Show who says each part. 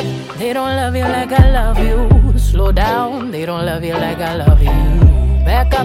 Speaker 1: They don't love you like I love you. Slow down, they don't love you like I love you. Back up.